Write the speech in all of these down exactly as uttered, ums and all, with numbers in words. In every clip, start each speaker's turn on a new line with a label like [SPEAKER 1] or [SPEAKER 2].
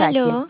[SPEAKER 1] mensaje.
[SPEAKER 2] Aló.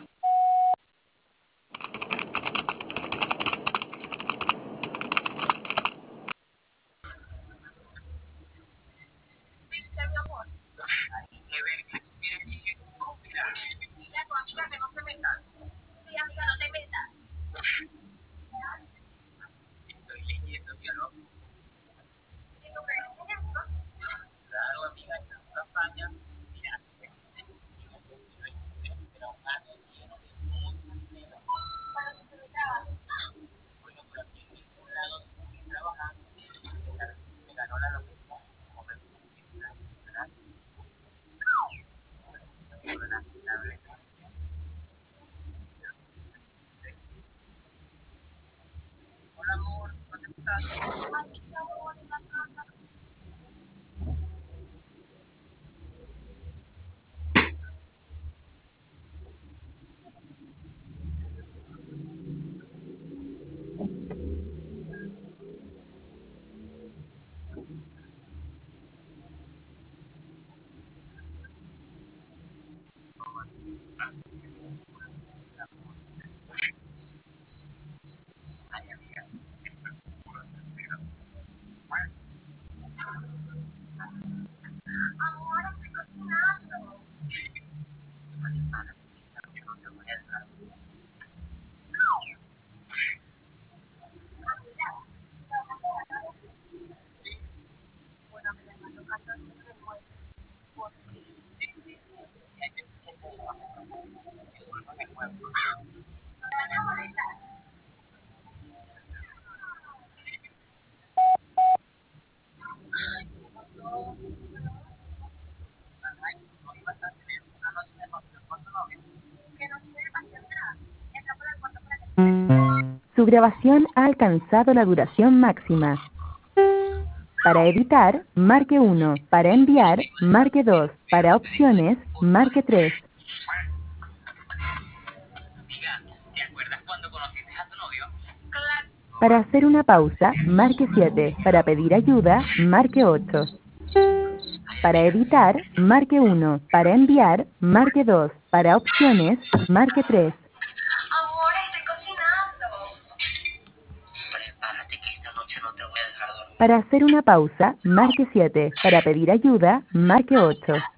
[SPEAKER 1] Su grabación ha alcanzado la duración máxima. Para editar, marque uno. Para enviar, marque dos. Para opciones, marque tres. Para hacer una pausa, marque siete. Para pedir ayuda, marque ocho. Para editar, marque uno. Para enviar, marque dos. Para opciones, marque tres.
[SPEAKER 3] Amor, estoy cocinando. Prepárate que esta noche no te voy a dejar dormir.
[SPEAKER 1] Para hacer una pausa, marque siete. Para pedir ayuda, marque ocho.